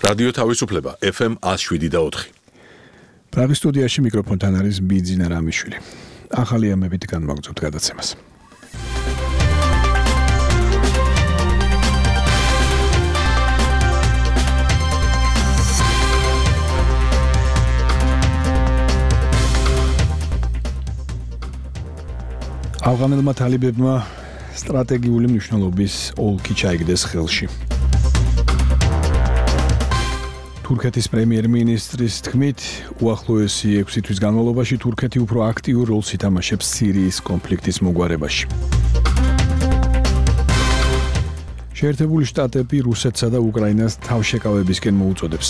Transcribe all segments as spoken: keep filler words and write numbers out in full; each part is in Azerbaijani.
რადიო თავისუფლება ეფ ემ one oh seven და four. პრაღის სტუდიაში მიკროფონთან არის ბიძინა რამიშვილი. ახალი ამებით განვაგრძობთ გადაცემას. ავღანელმა თალიბებმა სტრატეგიული მნიშვნელობის ოლქი ჩაიგდეს ხელში. თურქეთის პრემიერ-მინისტრის თქმით, უახლოესი ექვსი თვის განმავლობაში თურქეთი უფრო აქტიურ როლს ითამაშებს სირიის კონფლიქტის მოგვარებაში. შეერთებული შტატები რუსეთსა და უკრაინას თავშეკავებისკენ მოუწოდებს.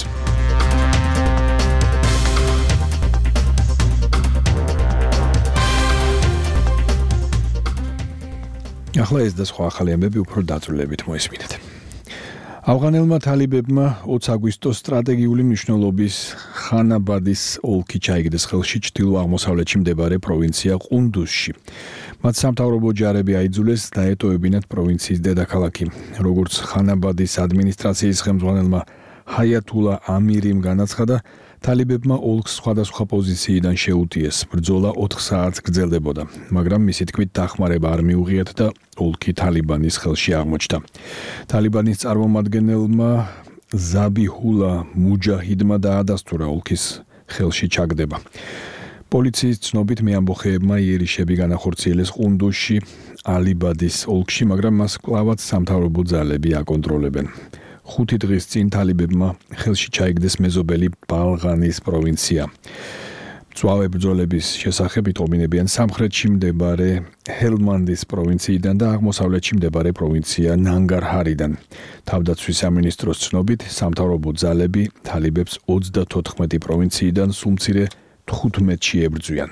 ახლა ეს და სხვა ახალი ამბები უფრო დაწვრილებით მოისმინეთ. ავღანელმა თალიბებმა ოცი აგვისტოს სტრატეგიული მნიშვნელობის ხანაბადის ოლქი ჩაიგდეს ხელში ჩრდილო-აღმოსავლეთში მდებარე პროვინცია ყუნდუსში. მათ სამთავრობო ჯარები აიძულეს დაეტოვებინათ პროვინციის დედაქალაქი. როგორც ხანაბადის ადმინისტრაციის ხელმძღვანელმა ჰაიათულა ამირიმ განაცხადა, თალიბებმა ოლქს სხვადასხვა პოზიციიდან შეუტიეს. ბრძოლა ოთხ საათს გრძელდებოდა, მაგრამ მისი თქმით დახმარება არ მიუღიათ და ოლქი თალიბანის ხელში აღმოჩნდა. თალიბანის წარმომადგენელმა ზაბიჰულა მუჯაჰიდმა დაადასტურა ოლქის ხელში ჩაგდება. პოლიციის ცნობით მეამბოხეებმა იერიშები განახორციელეს ყუნდუსში, ალიბადის ოლქში, მაგრამ მას კვლავაც სამთავრობო ძალები აკონტროლებენ. ხუთი დღის წინ თალიბებმა ხელში ჩაიგდეს მეზობელი ბალღანის პროვინცია. მწვავე ბრძოლების შესახებ იტყობინებიან სამხრეთში მდებარე ჰელმანდის პროვინციიდან და აღმოსავლეთში მდებარე პროვინცია ნანგარჰარიდან. თავდაცვის სამინისტროს ცნობით, სამთავრობო ძალები თალიბებს ოცდათოთხმეტი პროვინციიდან სულ მცირე თხუთმეტში ებრძვიან.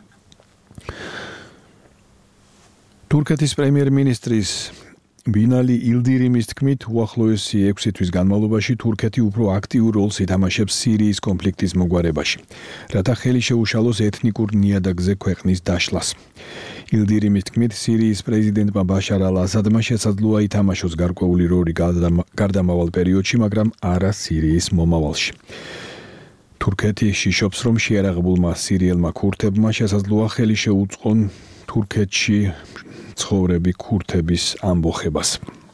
თურქეთის პრემიერ-მინისტრის ბინალი ილდირიმის თქმით, უახლოესი ექვსი თვის განმავლობაში თურქეთი უფრო აქტიურ როლს ითამაშებს სირიის კონფლიქტის მოგვარებაში, რათა ხელი შეუშალოს ეთნიკურ ნიადაგზე ქვეყნის დაშლას. ილდირიმის თქმით, სირიის პრეზიდენტმა ბაშარ ალ-ასადმა შესაძლოა ითამაშოს გარკვეული როლი გარდამავალ პერიოდში, მაგრამ არა სირიის მომავალში. თურქეთი შიშობს, რომ შეიარაღებულმა სირიელმა ქურთებმა შესაძლოა ხელი შეუწყონ თურქეთში ცხოვრები ქურთების ამბოხებას.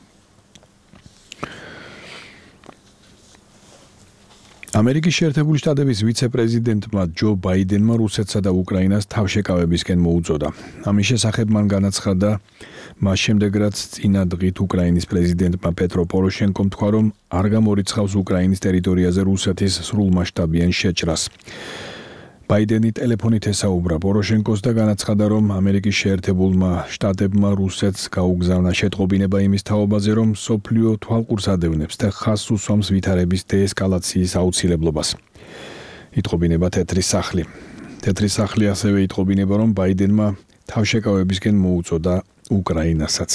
ამერიკის შეერთებული შტატების ვიცე-პრეზიდენტმა ჯო ბაიდენმა რუსეთსა და უკრაინას თავშეკავებისკენ მოუწოდა. ამის შესახებ მან განაცხადა მას შემდეგ, რაც წინა დღით უკრაინის პრეზიდენტმა პეტრო პოროშენკომ თქვა, რომ არ გამორიცხავს უკრაინის ტერიტორიაზე რუსეთის სრულმასშტაბიან შეჭრას. ბაიდენი ტელეფონით ესაუბრა პოროშენკოს და განაცხადა, რომ ამერიკის შეერთებულმა შტატებმა რუსეთს გაუგზავნა შეტყობინება იმის თაობაზე, რომ მსოფლიო თვალყურს ადევნებს და ხაზს უსვამს ვითარების დეესკალაციის აუცილებლობას. იტყობინება თეთრი სახლი. თეთრი სახლი ასევე იტყობინება, რომ ბაიდენმა თავშეკავებისკენ მოუწოდა უკრაინასაც.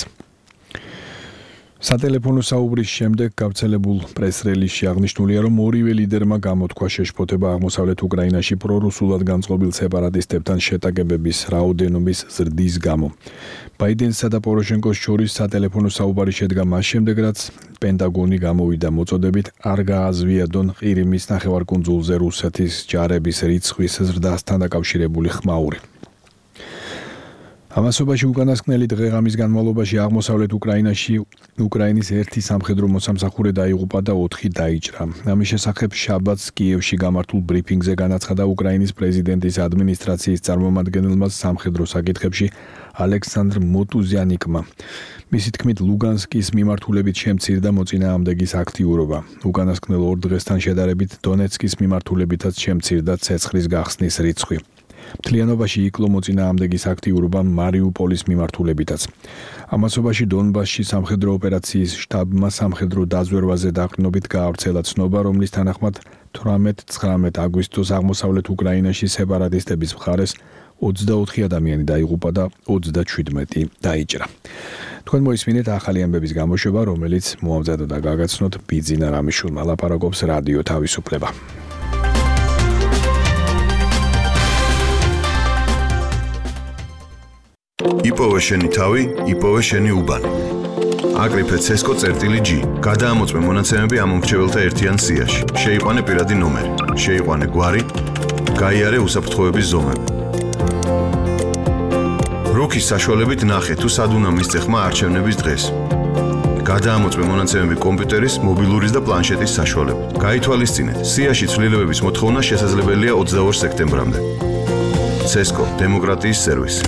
სატელეფონო საუბრის შემდეგ გავრცელებულ პრეს-რელიზში აღნიშნულია, რომ ორივე ლიდერმა გამოთქვა შეშფოთება აღმოსავლეთ უკრაინაში პრორუსულად განწყობილ სეპარატისტებთან შეტაკებების რაოდენობის ზრდის გამო. ბაიდენსა და პოროშენკოს შორის სატელეფონო საუბარი შედგა მას შემდეგ, რაც პენტაგონი გამოვიდა მოწოდებით არ გააზვიადონ ყირიმის ნახევარკუნძულზე რუსეთის ჯარების რიცხვის ზრდასთან დაკავშირებული ხმაური. ამასობაში უკანასკნელი დღე-ღამის განმავლობაში აღმოსავლეთ უკრაინაში უკრაინის ერთი სამხედრო მოსამსახურე დაიღუპა და ოთხი დაიჭრა. ამის შესახებ შაბათს კიევში გამართულ ბრიფინგზე განაცხადა უკრაინის პრეზიდენტის ადმინისტრაციის წარმომადგენელმა სამხედრო საკითხებში ალექსანდრ მოტუზიანიკმა. მისი თქმით, ლუგანსკის მიმართულებით შემცირდა მოწინააღმდეგის აქტიურობა. უკანასკნელ ორ დღესთან შედარებით დონეცკის მიმართულებითაც შემცირდა ცეცხლის გახსნის რიცხვი. მთლიანობაში იკლო მოწინააღმდეგის აქტიურობა მარიუპოლის მიმართულებითაც. ამასობაში დონბასში სამხედრო ოპერაციის შტაბმა სამხედრო დაზვერვაზე დაყრდნობით გაავრცელა ცნობა, რომლის თანახმად თვრამეტ-ცხრამეტ აგვისტოს აღმოსავლეთ უკრაინაში სეპარატისტების მხარეს ოცდაოთხი ადამიანი დაიღუპა და ოცდაჩვიდმეტი დაიჭრა. თქვენ მოისმინეთ ახალი ამბების გამოშვება, რომელიც მოამზადა და გაგაცნოთ ბიძინა რამიშვილმა. ლაპარაკობს რადიო თავისუფლება. იპოვე შენი თავი, იპოვე შენი უბანი. აკრიფე ცესკო წერტილი G. გადაამოწმე მონაცემები ამ მომრჩეველთა ერთიან სიაში. შეიყვანე პირადი ნომერი. შეიყვანე გვარი. გაიარე უსაფრთხოების ზომები. როქის საშუალებით ნახე თუ სად უნდა მისცე ხმა არჩევნების დღეს. გადაამოწმე მონაცემები კომპიუტერის, მობილურის და პლანშეტის საშუალებით. გაითვალისწინეთ, სიაში ცვლილებების მოთხოვნა შესაძლებელია ოცდაორ სექტემბრამდე. ცესკო, დემოკრატიის სერვისი.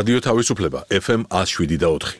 რადიო თავისუფლება ეფ ემ one oh seven და four.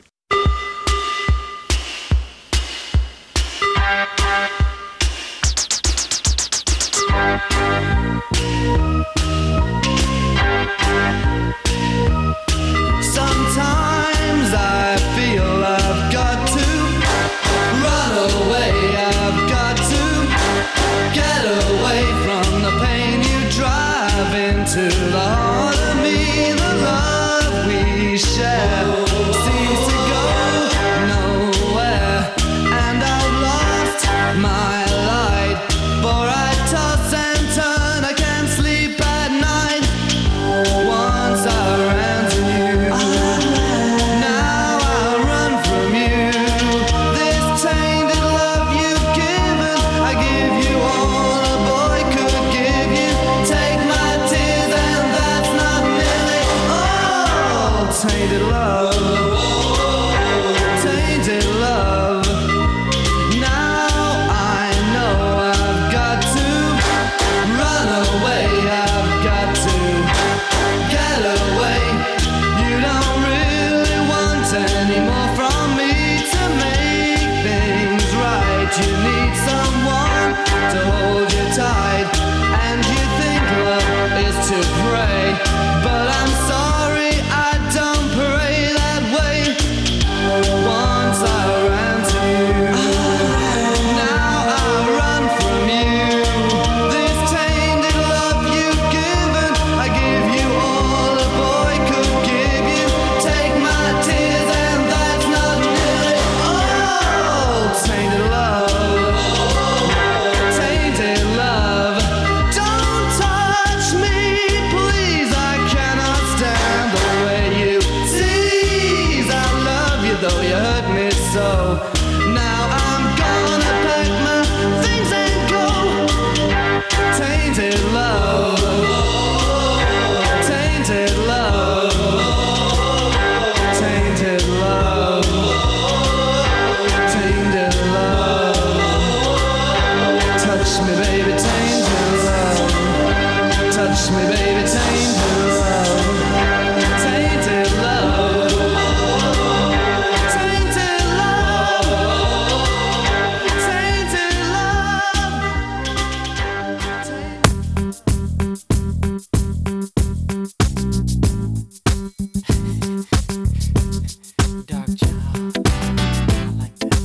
Sometimes I feel I've got to run away, I've got to get away from the pain you drive into the heart of me. The love we share seems to go nowhere, and I've lost my light, for I toss and turn, I can't sleep at night. Once I ran to you, now I run from you. This tainted love you've given, I give you all a boy could give you. Take my tears and that's not nearly all. Tainted love, tainted love. Now I know I've got to run away, I've got to get away. You don't really want any more from me to make things right. You need someone to hold you tight, and you think love is to pray, but I'm sorry, I don't pray that way. Once I ran to you, now I run from you. This tainted love you've given, I give you all a boy could give you. Take my tears and that's not nearly all. Tainted love, tainted love. Don't touch me, please, I cannot stand the way you tease. I love you though you hurt me so. Now I'm gonna pack my things and go. Tainted love, tainted love, tainted love, tainted love. Touch me, baby, tainted love. Touch me, baby, tainted love. Tainted love, tainted love, tainted love. Dark child, I like that.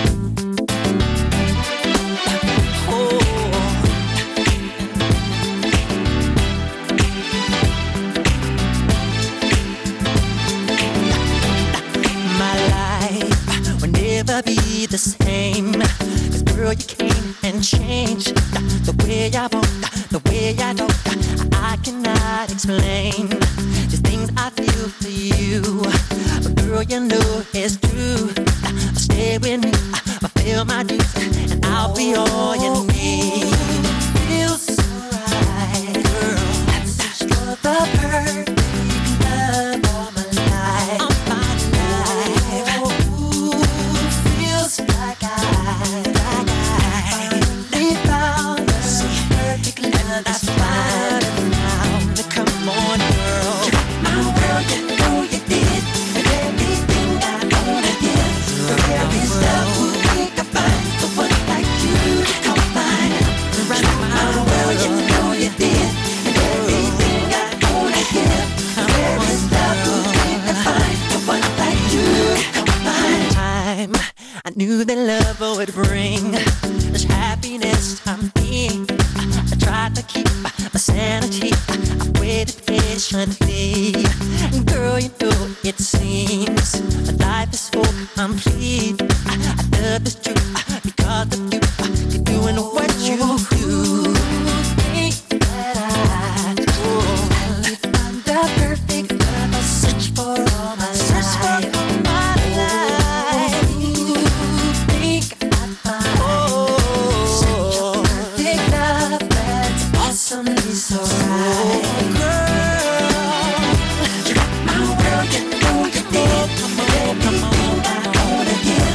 My life will never be the same, 'cause girl you came and changed the way I walk, the way I talk. I cannot explain the things I feel for you, but girl you know it's true. Stay with me, fulfill my dues, and I'll be all you need. Feels so right, girl. That's the perfect love of my life. I'm fine life. Ooh, feels like I, like I finally found the perfect love. That's fine now. Come on, girl. My world, you know you did, and everything I wanna give. There is love who we can find, the one like you come find. My world, you know you did, and everything I wanna give. There is love who we can find, the one like you come find. Time I knew that love would bring this happiness I'm in. I tried to keep my sanity, I waited patiently. Girl, you know it seems my life is so complete. I, I love this truth because of you. You're doing what you do. Think that I do. I find the perfect love. I search for all my search for all my life. Think I find such a perfect love that's awesomely so right. Girl, my world, you know you did. Everything I wanna give.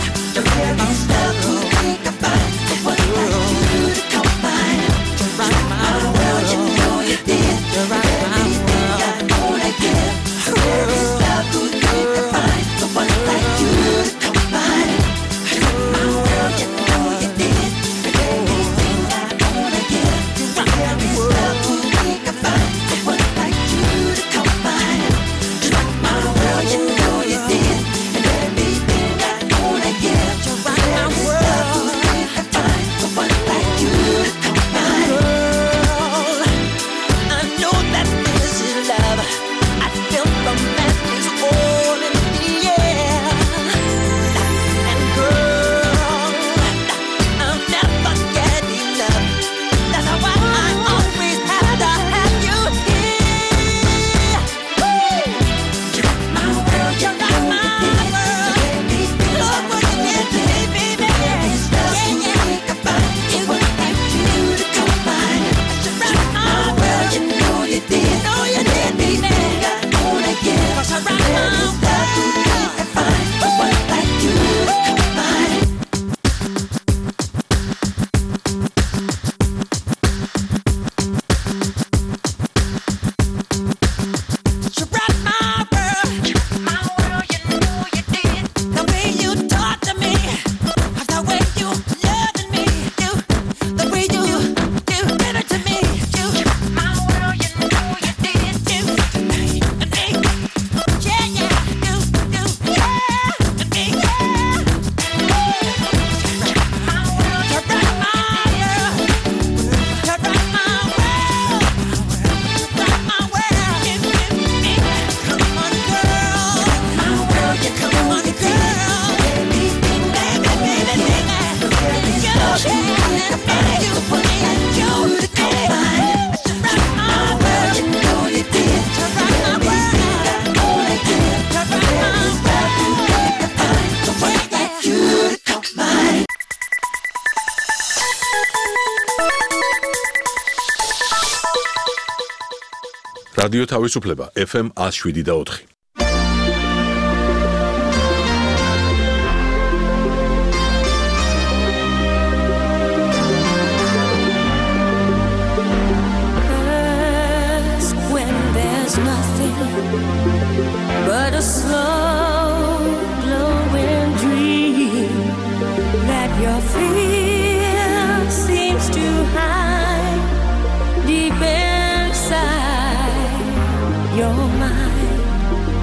რადიო თავისუფლება ეფ ემ one oh seven point four. But a slow glowing dream that your fear seems to hide deep inside your mind.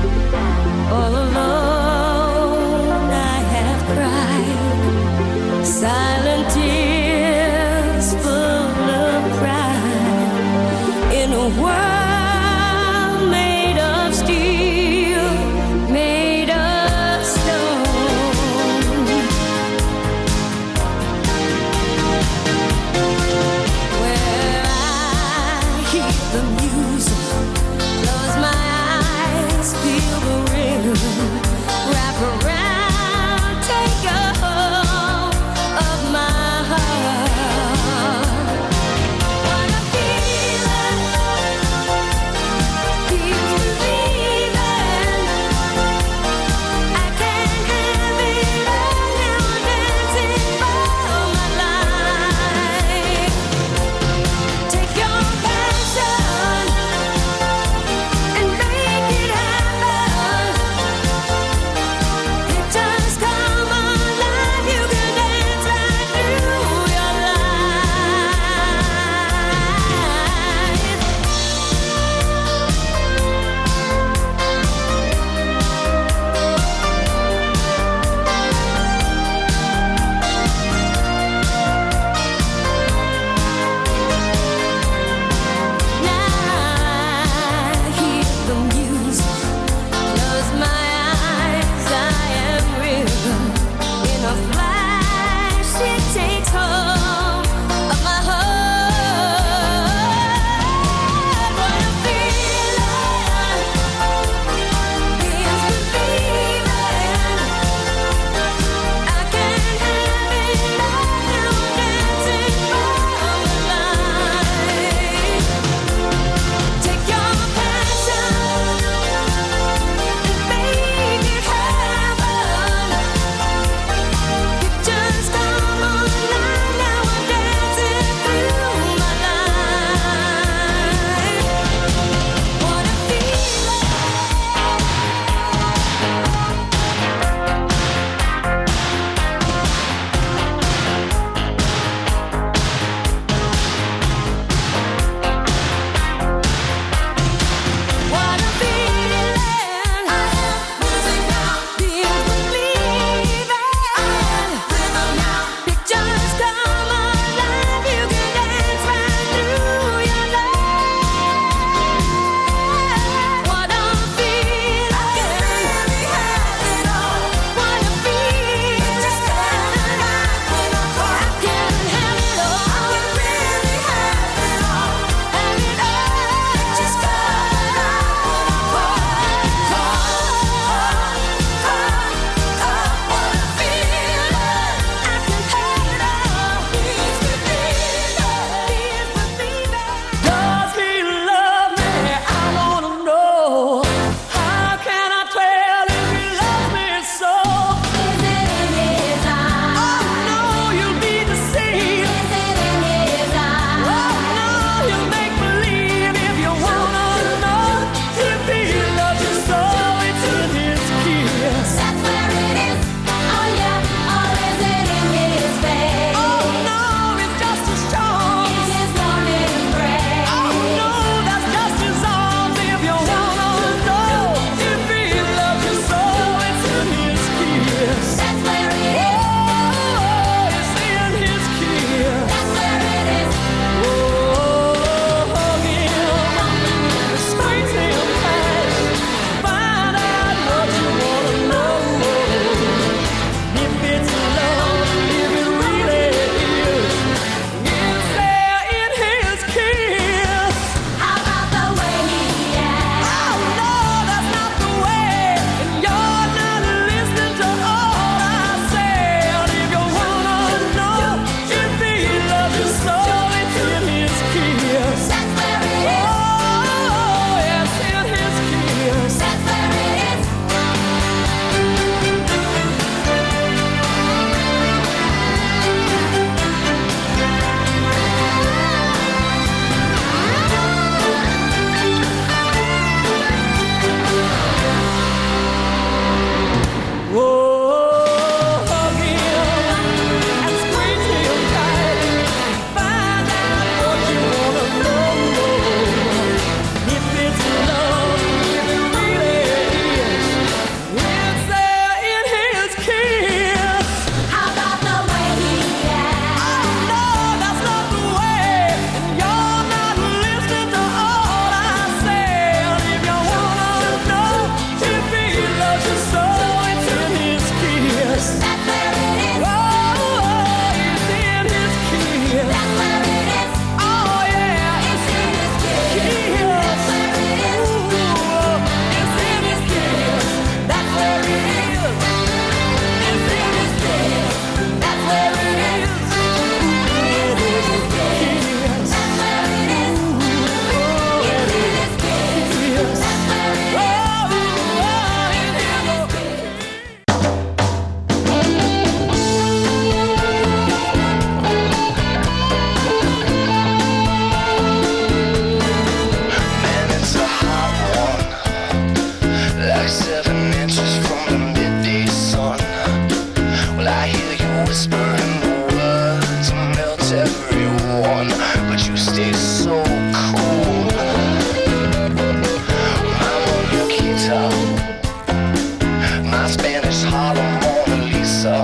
my Spanish Harlem Mona Lisa.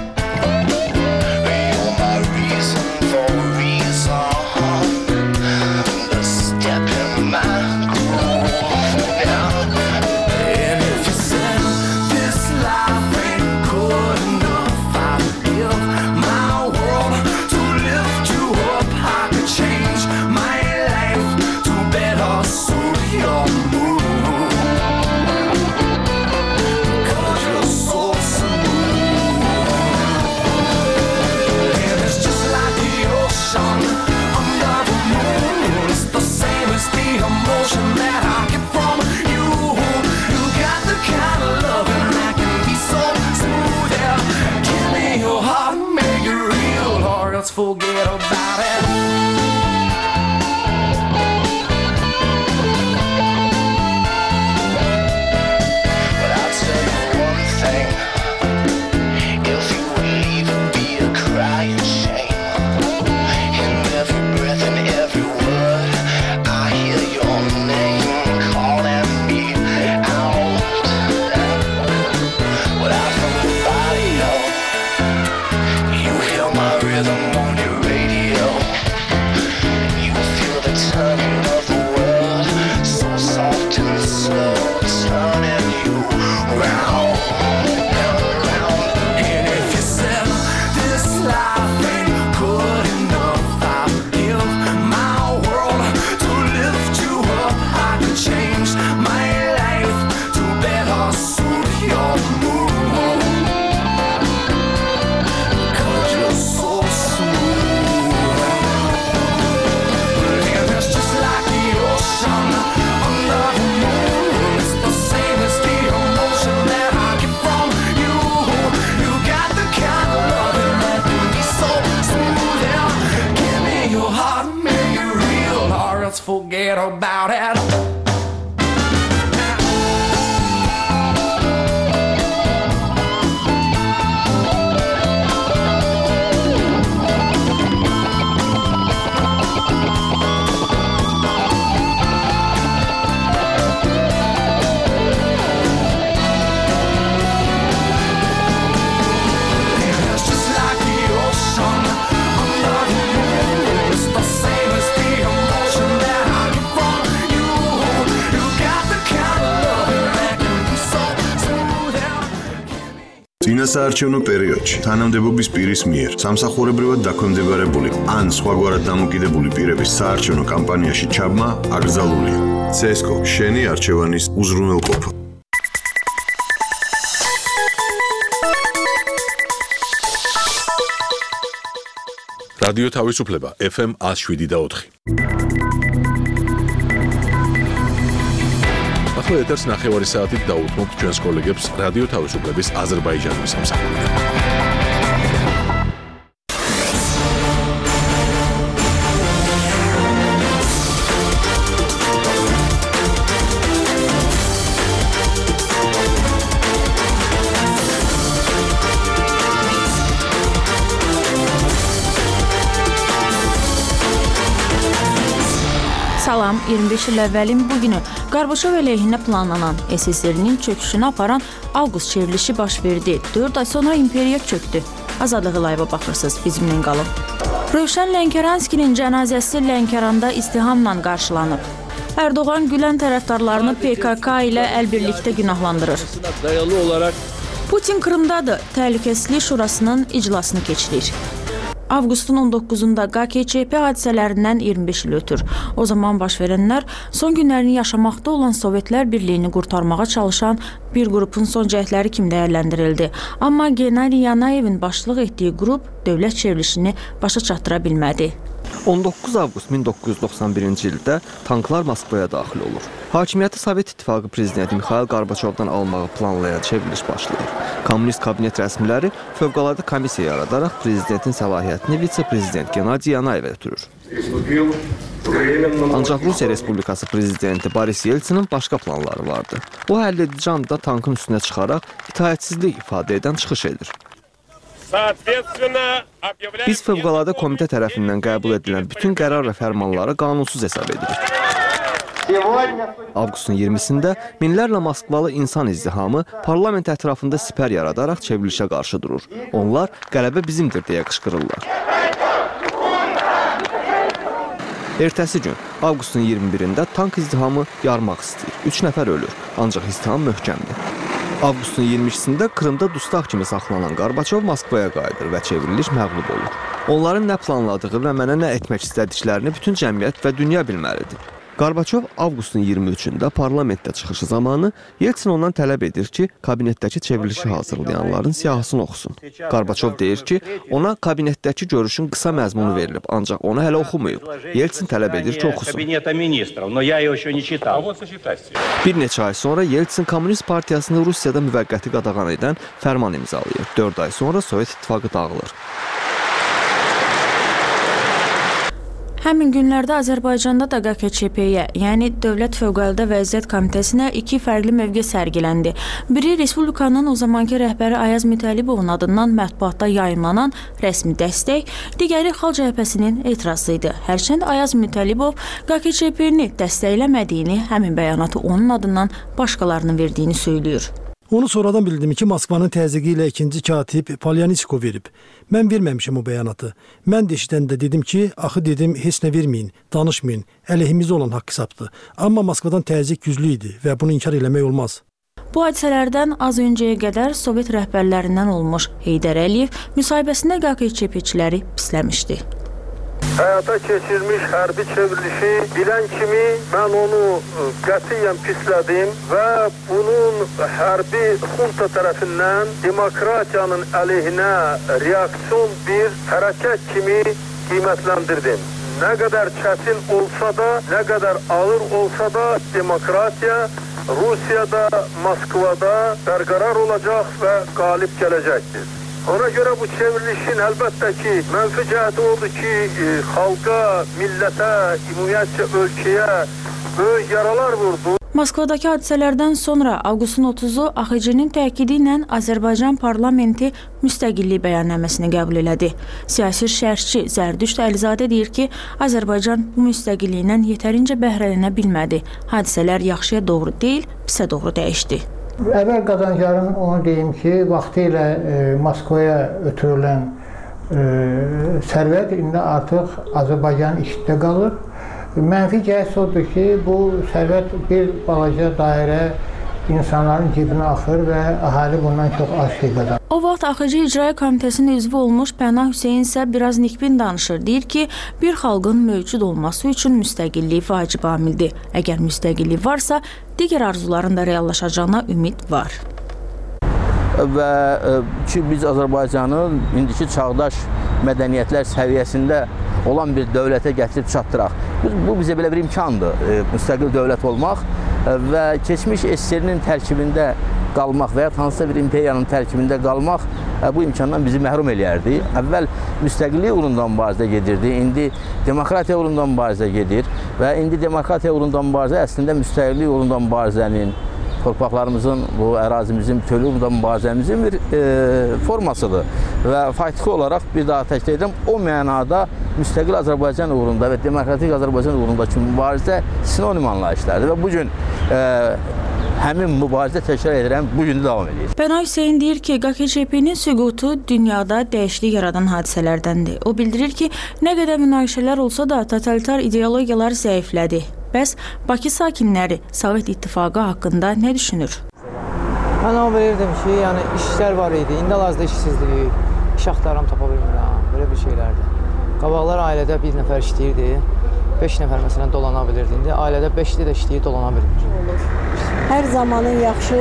You're my reason for a reason. The step in my groove now. And if you said this life ain't good enough, I'd give my world to lift you up. I could change my life to better suit your mood. That I get from you. You got the kind of loving that can be so smooth. Yeah. Give me your heart, make it real, or else forget about it. But I'll tell you one thing. If you would leave, it'd be a crying shame. In every breath and every word, I hear your name calling me out. Without from the body, no. You hear my rhythm on your radio. You feel the turning of the world, so soft and slow, turning you round and round. And if you said this life ain't good enough, I'll give my world to lift you up. I could change my life to better suit your mood. 'Cause you're so smooth. And it's just like the ocean under the moon. It's the same as the emotion that I get from you. You got the kind of loving that can be so smooth. Yeah. Give me your heart, make it real, or else forget about it. It's just like the ocean under the moon. It's the same as the emotion that I get from you. You got the kind of loving that can be so smooth. წინასაარჩევნო პერიოდში თანამდებობის პირის მიერ სამსახურებრივად დაქვემდებარებული ან სხვაგვარად დამოკიდებული პირების საარჩევნო კამპანიაში ჩაბმა აკრძალულია. ცესკო, შენი არჩევანის უზრუნველყოფა. რადიო თავისუფლება ეფ ემ one oh seven და four. ახლა ეთერს ნახევარი საათით დაუთმობთ ჩვენს კოლეგებს რადიო თავისუფლების აზერბაიჯანის სამსახურიდან. Salam, iyirmi beş il əvvəlin bu günü Qarbaçov əleyhinə planlanan S S R-nin çöküşünü aparan Avqust çevrilişi baş verdi. dörd ay sonra imperiya çöktü. Azadlığı layva baxırsınız, bizimlə qalın. Rövşən Lənkəranskinin cənazəsi Lənkəranda izdihamla qarşılanıb. Erdoğan Gülen tərəfdarlarını P K K ilə əlbirlikdə günahlandırır. Putin Krımdadır, Təhlükəsizlik Şurasının iclasını keçirir. Avqustun on doqquzunda Qaki C P hadisələrindən iyirmi beş il ötür. O zaman baş verənlər son günlərini yaşamaqda olan Sovetlər Birliyini qurtarmağa çalışan bir qrupun son cəhdləri kimi dəyərləndirildi. Amma Gennadiy Yanayevin başçılıq etdiyi qrup dövlət çevrilişini başa çatdıra bilmədi. on doqquz avqust min doqquz yüz doxsan birinci ildə tanklar Moskvaya daxil olur. Hakimiyyəti Sovet İttifaqı prezidenti Mixail Qarbaçovdan almağı planlayan çevriliş başlayır. Kommunist kabinet rəsmiləri fövqəladə komissiya yaradaraq prezidentin səlahiyyətini vitse-prezident Gennadiy Yanayevə ötürür. Ancaq Rusiya Respublikası prezidenti Boris Yeltsinin başqa planları vardı. O həlledici anda tankın üstünə çıxaraq itaətsizlik ifadə edən çıxış edir. Biz fövqəladə komitə tərəfindən qəbul edilən bütün qərar və fərmanları qanunsuz hesab edirik. Avqustun iyirmisində minlərlə Moskvalı insan izdihamı parlament ətrafında sipər yaradaraq çevrilişə qarşı durur. Onlar qələbə bizimdir deyə qışqırırlar. Ertəsi gün, avqustun iyirmi birində tank izdihamı yarmaq istəyir. Üç nəfər ölür, ancaq izdiham möhkəmdir. Avqustun iyirmi ikisində Krımda dustaq kimi saxlanan Qarbaçov Moskvaya qayıdır və çevriliş məğlub olur. Onların nə planladığı və mənə nə etmək istədiklərini bütün cəmiyyət və dünya bilməlidir. Qarbaçov avqustun iyirmi üçündə parlamentdə çıxışı zamanı Yeltsin ondan tələb edir ki, kabinetdəki çevrilişi hazırlayanların siyahısını oxusun. Qarbaçov deyir ki, ona kabinetdəki görüşün qısa məzmunu verilib, ancaq onu hələ oxumayıb. Yeltsin tələb edir ki, oxusun. Bir neçə ay sonra Yeltsin Komünist Partiyasını Rusiyada müvəqqəti qadağan edən fərman imzalayır. Dörd ay sonra Sovet İttifaqı dağılır. Həmin günlərdə Azərbaycanda da Q K Ç P-yə, yəni Dövlət Fövqəladə Vəziyyət Komitəsinə iki fərqli mövqe sərgiləndi. Biri Respublikanın o zamanki rəhbəri Ayaz Mütəllibovun adından mətbuatda yayımlanan rəsmi dəstək, digəri Xalq Cəbhəsinin etirazı idi. Hərçənd Ayaz Mütəllibov Q K Ç P-ni dəstəkləmədiyini, həmin bəyanatı onun adından başqalarının verdiyini söylüyor. Onu sonradan bildim ki, Moskvanın təzyiqi ilə ikinci katib Polyanitsko verib. Mən verməmişim o bəyanatı. Mən də eşidəndə dedim ki, axı dedim, heç nə verməyin, danışmayın, əleyhimizə olan haqq hesabdır. Amma Moskvadan təzyiq güclü idi və bunu inkar eləmək olmaz. Bu hadisələrdən az öncəyə qədər Sovet rəhbərlərindən olmuş Heydər Əliyev müsahibəsində Q K Ç P-çiləri pisləmişdi. Həyata keçirmiş hərbi çevrilişi bilən kimi mən onu qətiyyən pislədim və bunun hərbi xunta tərəfindən demokratiyanın əleyhinə reaksiyon bir hərəkət kimi qiymətləndirdim. Nə qədər çətin olsa da, nə qədər ağır olsa da demokratiya Rusiyada, Moskvada bərqərar olacaq və qalib gələcəkdir. Ona görə bu çevrilişin əlbəttə ki, mənfi cəhəti oldu ki, xalqa, millətə, ümumiyyətcə ölkəyə böyük yaralar vurdu. Moskvadakı hadisələrdən sonra avqustun otuzu A X C-nin təkidi ilə Azərbaycan parlamenti müstəqillik bəyannaməsini qəbul elədi. Siyasi şərhçi Zərdüşt Əlizadə deyir ki, Azərbaycan bu müstəqilliyindən yetərincə bəhrələnə bilmədi. Hadisələr yaxşıya doğru deyil, pisə doğru dəyişdi. Əvvəl qazancların onu deyim ki, vaxtı ilə e, Moskvaya ötürülən e, sərvət indi artıq Azərbaycanın işdə qalır. Mənfi cəhət odur ki, bu sərvət bir balaca dairə insanların cibinə axır və əhali bundan çox az şey qazanır. O vaxt A X C İcra Komitəsinin üzvü olmuş Pənah Hüseyn isə biraz nikbin danışır. Deyir ki, bir xalqın mövcud olması üçün müstəqillik vacib amildir. Əgər müstəqillik varsa, digər arzuların da reallaşacağına ümid var. Və ki, biz Azərbaycanın indiki çağdaş mədəniyyətlər səviyyəsində olan bir dövlətə gətirib çatdıraq. Bu bizə belə bir imkandır, müstəqil dövlət olmaq və keçmiş S S R-nin tərkibində qalmaq və ya hansısa bir imperiyanın tərkibində qalmaq bu imkandan bizi məhrum eləyərdi. Əvvəl müstəqillik uğrundan mübarizə gedirdi, indi demokratiya uğrundan mübarizə gedir və indi demokratiya uğrundan mübarizə əslində müstəqillik uğrundan mübarizənin, torpaqlarımızın, bu ərazimizin, bütövlüyü uğrundan mübarizəmizin bir e, formasıdır və faktiki olaraq bir daha təkrar edirəm, o mənada müstəqil Azərbaycan uğrunda və demokratik Azərbaycan uğrundakı mübarizə sinonim anlayışlardır və bugün e, həmin mübarizə təkrar edirəm, bugün də davam edir. Pənah Hüseyn deyir ki, Q K Ç P-nin süqutu dünyada dəyişiklik yaradan hadisələrdəndir. O bildirir ki, nə qədər münaqişələr olsa da totalitar ideologiyalar zəiflədi. Bəs Bakı sakinləri Sovet İttifaqı haqqında nə düşünür? Mən o verirdim ki, yəni işlər var idi. İndi hal-hazırda işsizlik, iş axtaram tapa bilmirəm, belə bir şeylərdir. Qabaqlar ailədə bir nəfər işləyirdi, beş nəfər məsələn dolana bilirdi. İndi ailədə beşli də işləyir, dolana bilmir. Hər zamanın yaxşı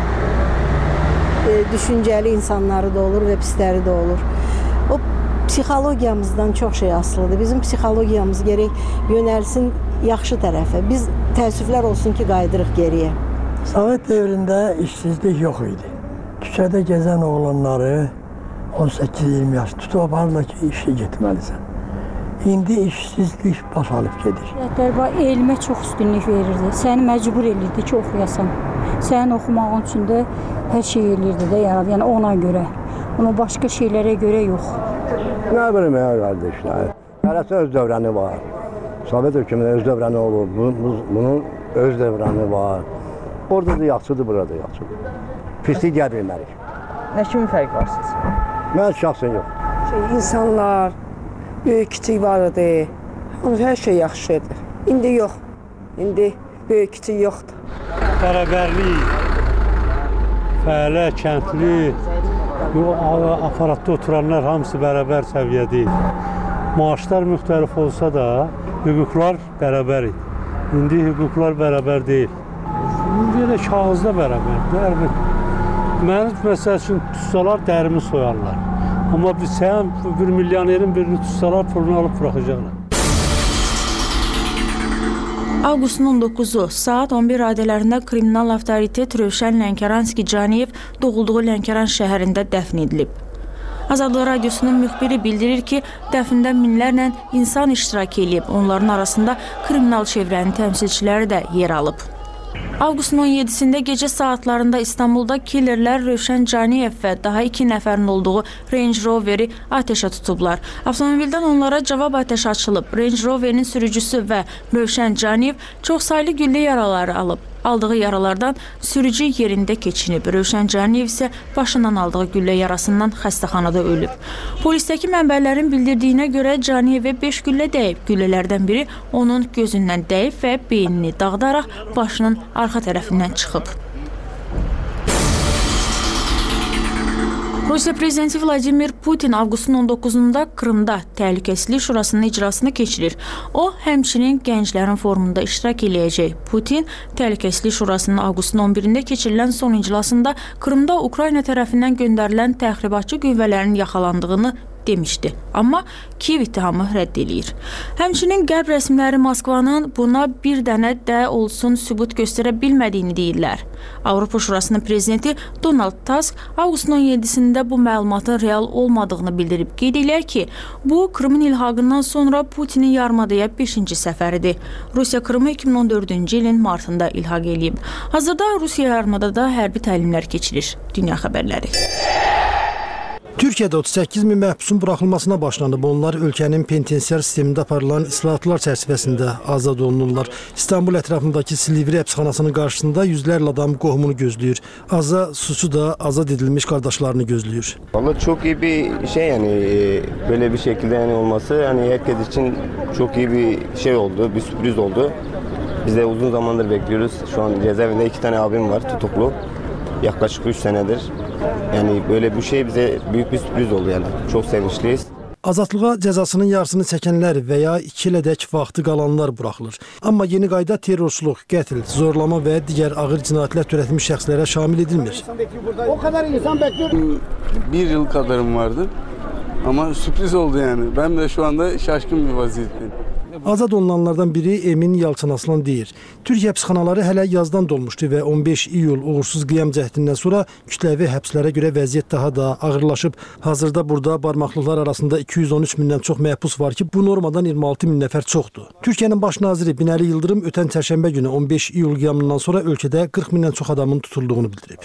e, düşüncəli insanları da olur və pisləri də olur. O psixologiyamızdan çox şey asılıdır. Bizim psixologiyamız gərək yönəlsin yaxşı tərəfə. Biz təəssüflər olsun ki, qayıdırıq geriyə. Sovet dövründə işsizlik yox idi. Küçədə gəzən oğlanları on səkkiz iyirmi yaş tutub aparırlar ki, işə getməlisən. İndi işsizlik baş alıb gedir. Dərba elmə çox üstünlük verirdi. Səni məcbur edirdi ki, oxuyasan. Sənin oxumağın üçün də hər şey edirdi də, yəni ona görə. Amma başqa şeylərə görə yox. Nə bilim ya qardaşlar. Hərəsi öz dövrəni var. Sovet hökuməti öz dövrəni olur. Bunu öz dövranı var. Orada da yaxşıdır, burada da yaxşıdır. Pislik gəl bilmərik. Nə kimi fərq var siz? Mən şəxsən yox. Şey, insanlar, böyük kiçik var idi. Hər şey yaxşıdır. İndi yox. İndi böyük kiçik yoxdur. Bərabərlik, fəhlə, kəndli, aparatda oturanlar hamısı bərabər səviyyədir. Maaşlar müxtəlif olsa da hüquqlar bərabər idi. İndi hüquqlar bərabər deyil. İndi elə kağızda bərabərdir. Məni məsəl üçün tutsalar dərimi soyarlar. Amma bir sən bir milyonerin birini tutsalar pulunu alıb buraxacaqlar. Avqustun on doqquzu saat on bir radələrində kriminal avtoritet Rövşən Lənkəranski Caniyev doğulduğu Lənkəran şəhərində dəfn edilib. Azadlıq Radiosunun müxbiri bildirir ki, dəfində minlərlə insan iştirak edib, onların arasında kriminal çevrənin təmsilçiləri də yer alıb. Avqustun on yeddisində gecə saatlarında İstanbulda killerlər Rövşən Caniyev və daha iki nəfərin olduğu Range Roveri atəşə tutublar. Avtomobildən onlara cavab atəşi açılıb. Range Roverinin sürücüsü və Rövşən Caniyev çoxsaylı güllə yaraları alıb. Aldığı yaralardan sürücü yerində keçinib. Rövşən Caniyev isə başından aldığı güllə yarasından xəstəxanada ölüb. Polisdəki mənbələrin bildirdiyinə görə Caniyevə beş güllə dəyib. Güllələrdən biri onun gözündən dəyib və beynini dağıdaraq başının arxa tərəfindən çıxıb. Rusiya prezidenti Vladimir Putin avqustun on doqquzunda Krımda Təhlükəsizlik Şurasının icrasını keçirir. O, həmçinin gənclərin forumunda iştirak eləyəcək. Putin, Təhlükəsizlik Şurasının avqustun on birində keçirilən son iclasında Krımda Ukrayna tərəfindən göndərilən təxribatçı qüvvələrin yaxalandığını demişdi. Amma Kiyev ittihamı rədd eləyir. Həmçinin qərb rəsmiləri Moskvanın buna bir dənə də olsun sübut göstərə bilmədiyini deyirlər. Avropa Şurasının prezidenti Donald Tusk avqustun on yeddisində bu məlumatın real olmadığını bildirib. Qeyd edir ki, bu Krımın ilhaqından sonra Putinin yarımadaya beşinci səfəridir. Rusiya Krımı iki min on dördüncü ilin martında ilhaq eləyib. Hazırda Rusiya yarımadada hərbi təlimlər keçirir. Dünya xəbərləri. Türkiyədə otuz səkkiz min məhbusun buraxılmasına başlanıb. Onlar ölkənin penitensiar sistemində aparılan islahatlar çərçivəsində azad olunurlar. İstanbul ətrafındakı Silivri həbsxanasının qarşısında yüzlərlə adam qohumunu gözləyir. Aza suçu da azad edilmiş qardaşlarını gözləyir. Vallahi çok iyi bir şey yani böyle bir şekilde yani olması yani herkes için çok iyi bir şey oldu, bir sürpriz oldu. Biz de uzun zamandır bekliyoruz. Şu an cezaevinde iki tane abim var tutuklu. Yaklaşık üç senedir. Yani böyle bir şey bize büyük bir sürpriz oldu yani. Çok sevinçliyiz. Azadlığa cəzasının yarısını çəkənlər və ya iki ilədək vaxtı qalanlar buraxılır. Amma yeni qayda terrorçuluq, qətl, zorlama və digər ağır cinayətlər törətmiş şəxslərə şamil edilmir. O kadar insan bekliyor. Bir yıl kadarım vardı. Ama sürpriz oldu yani. Ben de şu anda şaşkın bir vaziyetteyim. Azad olunanlardan biri Emin Yalçınaslan deyir. Türkiyə həbsxanaları hələ yazdan dolmuşdu və on beş iyul uğursuz qiyam cəhdindən sonra kütləvi həbslərə görə vəziyyət daha da ağırlaşıb. Hazırda burada barmaqlıqlar arasında iki yüz on üç mindən çox məhbus var ki, bu normadan iyirmi altı min nəfər çoxdur. Türkiyənin baş naziri Binəli Yıldırım ötən çərşənbə günü on beş iyul qiyamından sonra ölkədə qırx mindən çox adamın tutulduğunu bildirib.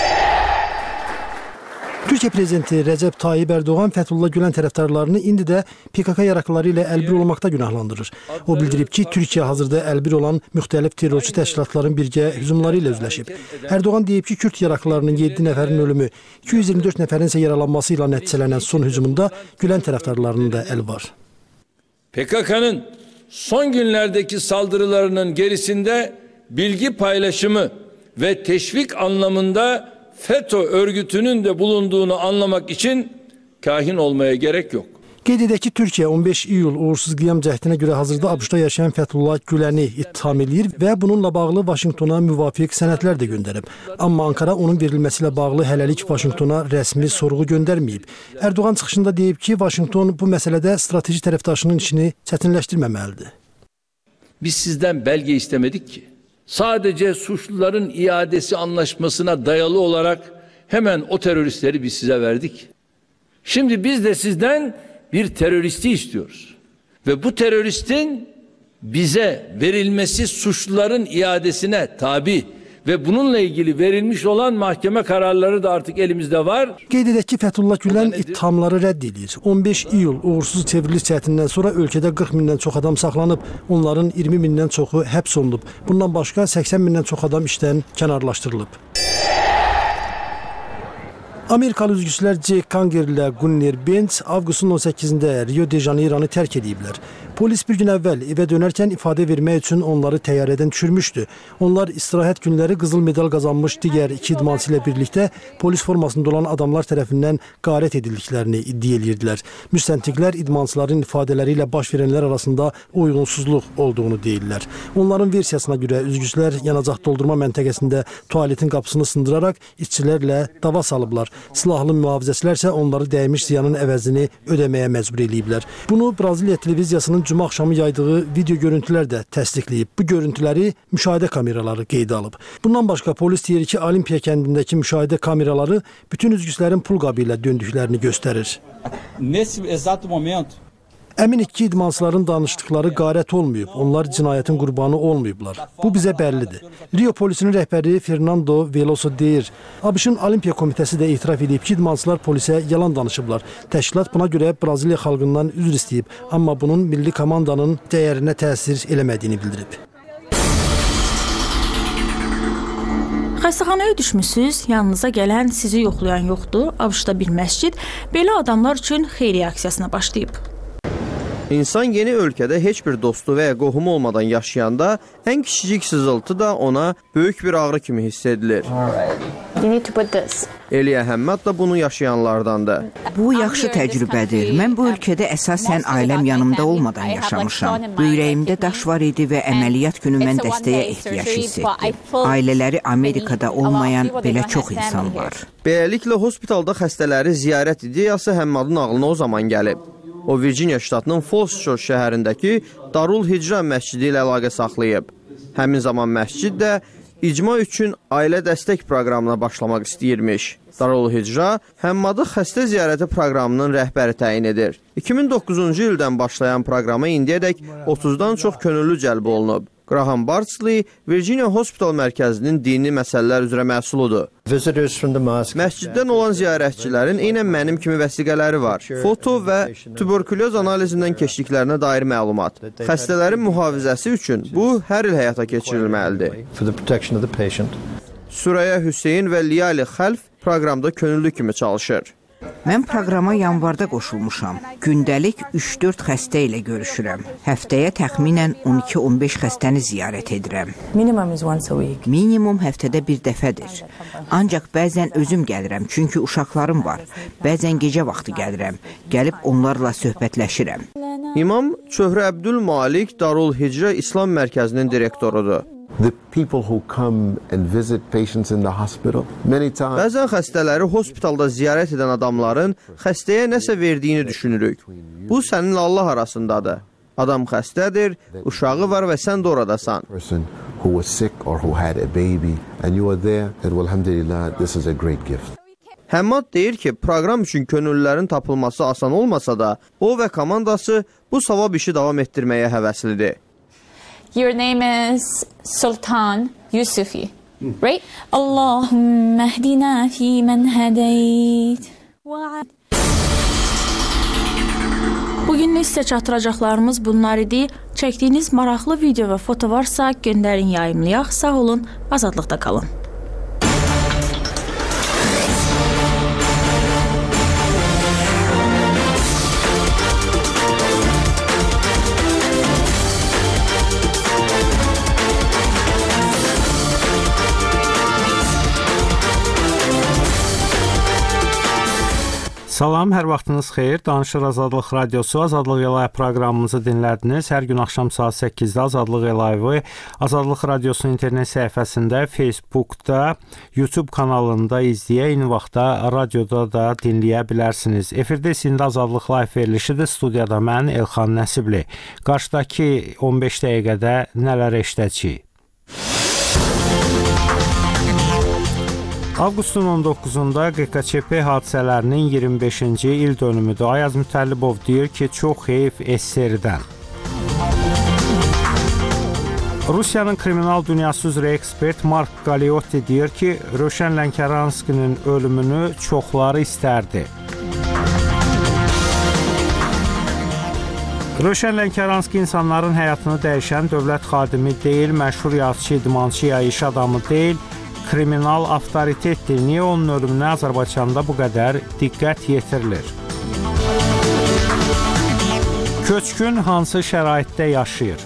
Türkiyə prezidenti Rəcəb Tayyib Ərdoğan Fəthullah Gülen tərəfdarlarını indi də P K K yaraqlıları ilə əlbir olmaqda günahlandırır. O bildirib ki, Türkiyə hazırda əlbir olan müxtəlif terrorçu təşkilatların birgə hücumları ilə üzləşib. Ərdoğan deyib ki, Kürt yaraqlılarının yeddi nəfərin ölümü, iki yüz iyirmi dörd nəfərin isə yaralanması ilə nəticələnən son hücumunda Gülen tərəfdarlarının da əli var. P K K'nın son günlerdeki saldırılarının gerisinde bilgi paylaşımı ve teşvik anlamında FETÖ örgütünün de bulunduğunu anlamak için kahin olmaya gerek yok. Qeyd edək ki, Türkiyə on beş iyul uğursuz qiyam cəhdinə görə hazırda ABŞ-da yaşayan Fəthullah Güləni ittiham eləyir və bununla bağlı Vaşinqtona müvafiq sənədlər də göndərib. Amma Ankara onun verilməsi ilə bağlı hələlik Vaşinqtona rəsmi sorğu göndərməyib. Ərdoğan çıxışında deyib ki, Vaşinqton bu məsələdə strateji tərəfdaşının işini çətinləşdirməməlidir. Biz sizden belge istemedik ki. Sadece suçluların iadesi anlaşmasına dayalı olarak hemen o teröristleri biz size verdik. Şimdi biz de sizden bir teröristi istiyoruz. Ve bu teröristin bize verilmesi suçluların iadesine tabi ve bununla ilgili verilmiş olan mahkeme kararları da artık elimizde var. Qeyd edək ki, Fəthullah Gülen ittihamları rədd edir. on beş iyul uğursuz çevriliş cəhdindən sonra ölkədə qırx mindən çox adam saxlanıb, onların iyirmi mindən çoxu həbs olunub. Bundan başqa səksən mindən çox adam işdən kənarlaşdırılıb. Amerikalı üzgüçülər Jake Kanger ilə Gunnar Benz avqustun on səkkizində Rio de Janeiro'nu tərk ediblər. Polis bir gün əvvəl evə dönərkən ifadə vermək üçün onları təyyarədən düşürmüşdü. Onlar istirahət günləri qızıl medal qazanmış digər iki idmançı ilə birlikdə polis formasında olan adamlar tərəfindən qarət edildiklərini iddia edirdilər. Müstəntiqlər idmançıların ifadələri ilə baş verənlər arasında uyğunsuzluq olduğunu deyirlər. Onların versiyasına görə üzgüçülər yanacaq doldurma məntəqəsində tualetin qapısını sındıraraq işçilərlə dava salıblar. Silahlı mühafizəçilər isə onları dəymiş ziyanın əvəzini ödəməyə məcbur eləyiblər. Bunu Braziliya televiziyasının cümə axşamı yaydığı video görüntülər də təsdiqləyib. Bu görüntüləri müşahidə kameraları qeydə alıb. Bundan başqa polis deyir ki, Olimpiya kəndindəki müşahidə kameraları bütün üzgüçlərin pul qabı ilə döndüklərini göstərir. Nesse exato momento, Əminik ki, idmançıların danışdıqları qarət olmayıb, onlar cinayətin qurbanı olmayıblar. Bu bizə bəllidir. Rio polisinin rəhbəri Fernando Veloso deyir. ABŞ-ın Olimpiya Komitəsi də etiraf edib ki, idmançılar polisə yalan danışıblar. Təşkilat buna görə Braziliya xalqından üzr istəyib, amma bunun milli komandanın dəyərinə təsir eləmədiyini bildirib. Xəstəxanaya düşmüsünüz, yanınıza gələn sizi yoxlayan yoxdur. ABŞ-da bir məscid belə adamlar üçün xeyriyyə aksiyasına başlayıb. İnsan yeni ölkədə heç bir dostu və ya qohumu olmadan yaşayanda ən kiçicik sızıltı da ona böyük bir ağrı kimi hiss edilir. Eliya Həmmad da bunu yaşayanlardandır. Bu yaxşı təcrübədir. Mən bu ölkədə əsasən ailəm yanımda olmadan yaşamışam. Böyrəyimdə daş var idi və əməliyyat günü mən dəstəyə ehtiyac hiss etdim. Ailələri Amerikada olmayan belə çox insan var. Beləliklə, hospitalda xəstələri ziyarət ideyası Həmmadın ağlına o zaman gəlib. O, Virginia ştatının Falls Church şəhərindəki Darul Hicra məscidi ilə əlaqə saxlayıb. Həmin zaman məscid də icma üçün ailə dəstək proqramına başlamaq istəyirmiş. Darul Hicra Həmmadı xəstə ziyarəti proqramının rəhbəri təyin edir. iki min doqquzuncu ildən başlayan proqrama indiyədək otuzdan çox könüllü cəlb olunub. Graham Bartsley Virginia Hospital mərkəzinin dini məsələlər üzrə məsulidir. Məsciddən olan ziyarətçilərin eynən mənim kimi vəsiqələri var. Foto və tuberkuloz analizindən keçdiklərinə dair məlumat. Xəstələrin mühafizəsi üçün bu hər il həyata keçirilməlidir. Sürəyə Hüseyin və Liyali Xəlf proqramda könüllü kimi çalışır. Mən proqrama yanvarda qoşulmuşam. Gündəlik üç dörd xəstə ilə görüşürəm. Həftəyə təxminən on iki on beş xəstəni ziyarət edirəm. Minimum həftədə bir dəfədir. Ancaq bəzən özüm gəlirəm, çünki uşaqlarım var. Bəzən gecə vaxtı gəlirəm. Gəlib onlarla söhbətləşirəm. İmam Çöhrə Əbdül Malik Darul Hicra İslam Mərkəzinin direktorudur. The people who come and visit patients in the hospital many times. Bəzən xəstələri hospitalda ziyarət edən adamların xəstəyə nəsə verdiyini düşünürük. Bu səninlə Allah arasındadır. Adam xəstədir, uşağı var və sən də oradasan. Person who was sick or who had a baby and you are there, and alhamdulillah, this is a great gift. Həmmad deyir ki, proqram üçün könüllülərin tapılması asan olmasa da, o və komandası bu savab işi davam etdirməyə həvəslidir. Your name is Sultan Yusufi, right? Allahumma hdina fi man hadayt. Bugün sizə çatdıracaqlarımız bunlar idi. Çəkdiyiniz maraqlı video və foto varsa göndərin, yayımlayaq. Sağ olun, azadlıqda qalın. Salam, hər vaxtınız xeyir. Danışır Azadlıq Radiosu, Azadlıq Live proqramımızı dinlədiniz. Hər gün axşam saat səkkizdə Azadlıq Live Azadlıq Radiosunun internet səhifəsində, Facebookda, YouTube kanalında izləyə, eyni vaxtda radioda da dinləyə bilərsiniz. Efirdə indi Azadlıq Live verilişidir. Studiyada mən Elxan Nəsibli. Qarşıdakı on beş dəqiqədə nələr eşidəcəyik? Avqustun on doqquzunda Q K Ç P hadisələrinin iyirmi beşinci il dönümüdür. Ayaz Mütəllibov deyir ki, çox heyf S S R-dən. Rusiyanın kriminal dünyası üzrə ekspert Mark Galeotti deyir ki, Röşən Lənkəranskinin ölümünü çoxları istərdi. Röşən Lənkəranski insanların həyatını dəyişən dövlət xadimi deyil, məşhur yazıçı, idmançı ya iş adamı deyil, kriminal avtoritetdir. Niyə onun ölümünə Azərbaycanda bu qədər diqqət yetirilir? Köçkün hansı şəraitdə yaşayır?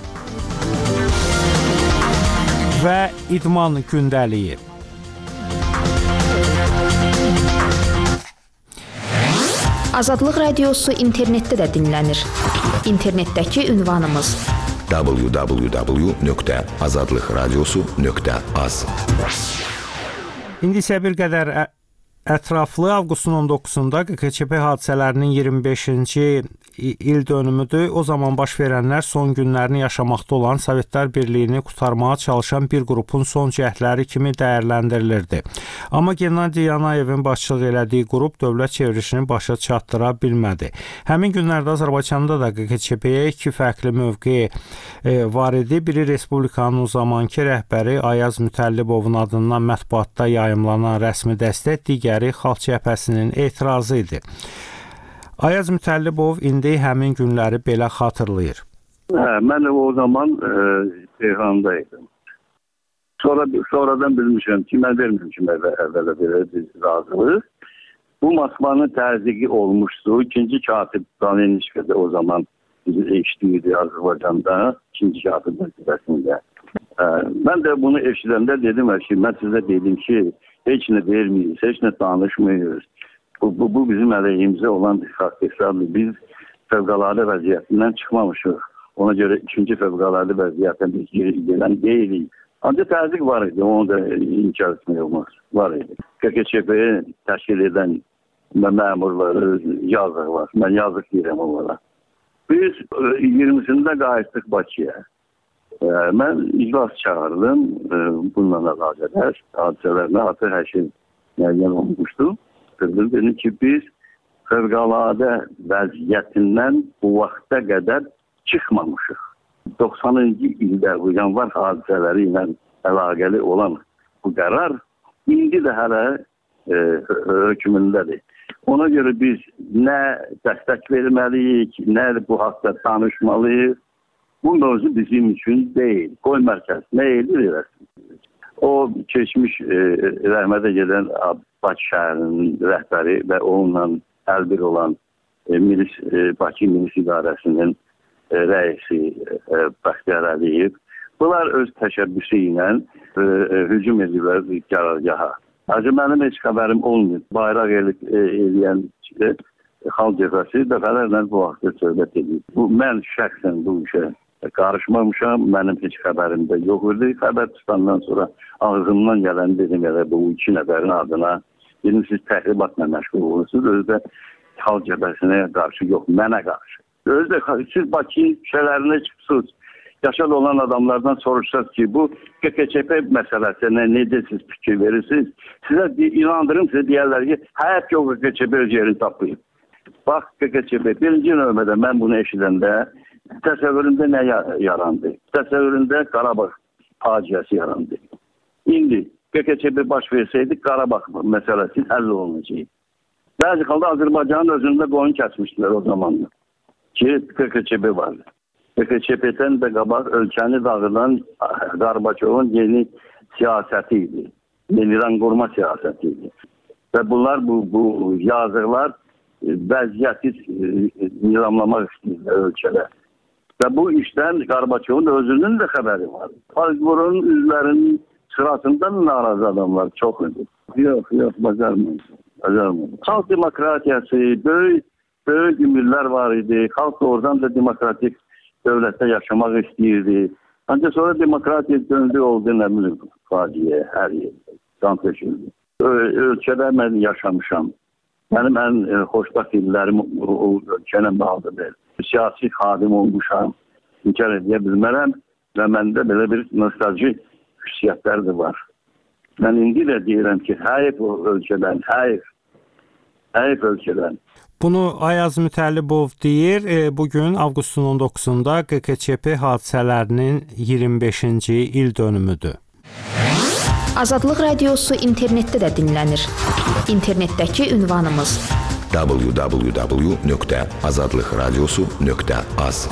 Və idman gündəliyi. Azadlıq Radiosu internetdə də dinlənir. İnternetdəki ünvanımız w w w nöqtə azadlıqradiosu nöqtə az. İndi isə bir qədər ətraflı avqustun on doqquzunda Q K Ç P hadisələrinin iyirmi beşinci il dönümüdür. O zaman baş verənlər son günlərini yaşamaqda olan Sovetlər Birliyini qurtarmağa çalışan bir qrupun son cəhdləri kimi dəyərləndirilirdi. Amma Gennadiy Yanayevin başçılıq elədiyi qrup dövlət çevrilişini başa çatdıra bilmədi. Həmin günlərdə Azərbaycanda da Q K Ç P-yə iki fərqli mövqe e, var idi. Biri Respublikanın o zamanki rəhbəri Ayaz Mütəllibovun adından mətbuatda yayımlanan rəsmi dəstək, digəri Xalq Cəbhəsinin etirazı idi. Ayaz Mütəllibov indi həmin günləri belə xatırlayır. Hə, mən o zaman e, Tehrandaydım. Sonra sonradan bilmişəm ki, mən vermişəm əvvələ belə razılıq. Bu Moskvanın təzyiqi olmuşdu. İkinci katib Danilişkədə o zaman işləyirdi Azərbaycanda, ikinci katib vəzifəsində. E, mən də bunu eşidəndə dedim ki, mən sizə dedim ki, heç nə verməyiz, heç nə danışmıyız. Bu, bu, bu bizim əleyhimizə olan bir hesabdır. Biz fövqəladə vəziyyətindən çıxmamışıq. Ona görə ikinci fövqəladə vəziyyətdən biz gələn deyilik. Ancaq təzyiq var idi, onu da inkar etmək olmaz. Var idi. Q K Ç P-yi təşkil edən məmurları yazıq var. Mən yazıq deyirəm onlara. Biz iyirmisində qayıtdıq Bakıya. Mən iclas çağırdım. Bununla əlaqədar hadisələrlə artıq hər şey müəyyən olmuşdu. Dedim ki, biz fövqəladə vəziyyətindən bu vaxta qədər çıxmamışıq. doxsanıncı ildə bu yanvar hadisələri ilə əlaqəli olan bu qərar indi də hələ e, hökmündədir. Ona görə biz nə dəstək verməliyik, nə bu haqda danışmalıyıq. Bu mövzu bizim üçün deyil. Qoy mərkəz nə edir eləsin. O keçmiş e, rəhmətə gedən Bakı şəhərinin rəhbəri və onunla əlbir olan e, milis, e, Bakı Milis İdarəsinin e, rəisi e, Bəxtiyar Əliyev. Bunlar öz təşəbbüsü ilə e, e, hücum edirlər qərargaha. Hacı mənim heç xəbərim olmuyor. Bayraq el, e, eləyən e, Xalq Cəbhəsi dəfələrlə bu vaxtda söhbət edir. Bu, mən şəxsən bu işə qarışmamışam, mənim heç xəbərim də yox idi. Xəbər tutandan sonra ağzımdan gələn dedim elə bu iki nəfərin adına. Dedim, siz təxribatla məşğul olursunuz. Özdə Xalq Cəbhəsinə qarşı yox, mənə qarşı. Özdə siz Bakı şəhərlərinə çıxsınız. Yaşadı olan adamlardan soruşsaq ki, bu Q K Ç P məsələsinə necə siz fikir verirsiniz? Sizə inandırım, sizə deyərlər ki, həyat yox Q K Ç P öz yerini tapıyıb. Bax, Q K Ç P birinci növbədə mən bunu eşidəndə təsəvvüründə nə yarandı? Təsəvvüründə Qarabağ faciəsi yarandı. İndi Q K Ç P baş versəydi, Qarabağ məsələsi həll olunacaq. Bəzi halda Azərbaycanın özündə qoyun kəsmişdilər o zamanlar. Ki, Q K Ç P vardı. Q K Ç P-dən də qabaq ölkəni dağıdan Qarbaçovun yeni siyasəti idi. Yenidən qurma siyasəti idi. Və bunlar, bu, bu yazıqlar vəziyyəti nizamlamaq istəyirlər ölkədə. Və bu işdən Qarbaçovun özünün də xəbəri var. Politburun üzvlərinin sırasından narazı adamlar çox idi. Yox, yox, bacarmıyor. Bacarmıyor. Xalq demokratiyası, böyük, böyük ümidlər var idi. Xalq da oradan da demokratik dövlətdə yaşamaq istəyirdi. Ancaq sonra demokratiya döndü oldu, nə bilim, faciə, hər yerdə. Can töküldü. Ölkədə mən yaşamışam. Mənim ən e, xoşbəxt illərim o, o ölkənə bağlıdır. Siyasi xadim olmuşam. İnkar edə bilmərəm və məndə belə bir nostalji xüsusiyyətlər də var. Mən indi də deyirəm ki, həyif o ölkədən, həyif. Həyif ölkədən. Bunu Ayaz Mütəllibov deyir. E, bugün avqustun on doqquzunda Q Q Ç P hadisələrinin iyirmi beşinci il dönümüdür. Azadlıq Radiosu internetdə də dinlənir. İnternetdəki ünvanımız w w w nöqtə azadlıq radiosu nöqtə az.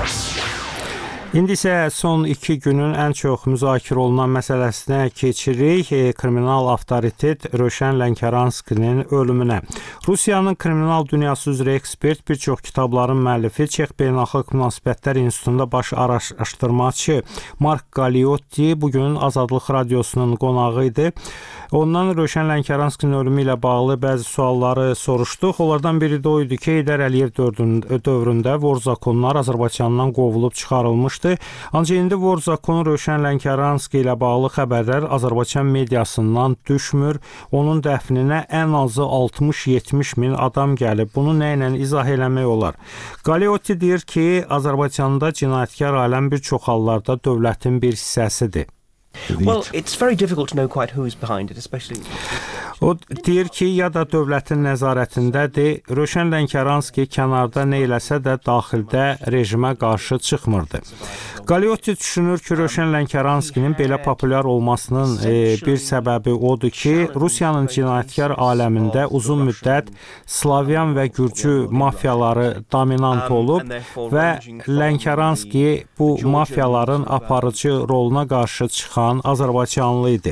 İndi isə son iki günün ən çox müzakirə olunan məsələsinə keçirik. E, kriminal avtoritet Röşən Lənkəranskinin ölümünə. Rusiyanın kriminal dünyası üzrə ekspert, bir çox kitabların müəllifi, Çex Beynəlxalq Münasibətlər İnstitutunda baş araşdırmaçı Mark Galiotti bugün Azadlıq Radiosunun qonağı idi. Ondan Röşən Lənkəranskinin ölümü ilə bağlı bəzi sualları soruşduq. Onlardan biri də o idi ki, Heydər Əliyev dövründə Vorzakonlar Azərbaycandan qovulub çıxarılmışdı. Ancaq indi Vorzakon Röşən Lənkəranski ilə bağlı xəbərlər Azərbaycan mediasından düşmür. Onun dəfninə ən azı altmış yetmiş min adam gəlib. Bunu nə ilə izah eləmək olar? Galiotti deyir ki, Azərbaycanda cinayətkar aləm bir çox hallarda dövlətin bir hissəsidir. Well, it's very difficult to know quite who's behind it, especially. O deyir ki, ya da dövlətin nəzarətindədir. Röşən Lənkəranski kənarda nə eləsə də daxildə rejimə qarşı çıxmırdı. Galiotti düşünür ki, Röşən Lənkəranskinin belə populyar olmasının e, bir səbəbi odur ki, Rusiyanın cinayətkar aləmində uzun müddət Slavyan və Gürcü mafiyaları dominant olub və Lənkəranski bu mafiyaların aparıcı roluna qarşı çıxan Azərbaycanlı idi.